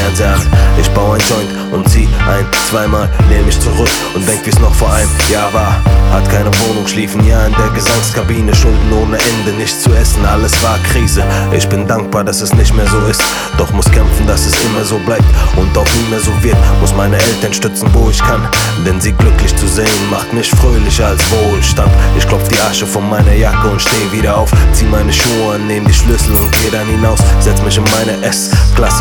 Fernseher an. Ich baue ein Joint und zieh ein, zweimal, lehn mich zurück und denk, wie's noch vor einem Jahr war. Hat keine Wohnung, schlief ein Jahr in der Gesangskabine, Schulden ohne Ende, nichts zu essen, alles war Krise. Ich bin dankbar, dass es nicht mehr so ist, doch muss kämpfen, dass es immer so bleibt und auch nie mehr so wird. Muss meine Eltern stützen, wo ich kann, denn sie glücklich zu sehen macht mich fröhlicher als Wohlstand. Ich klopf die Asche von meiner Jacke und steh wieder auf, zieh meine Schuhe an, nehm die Schlüssel und geh dann hinaus, setz mich in meine S-Klasse.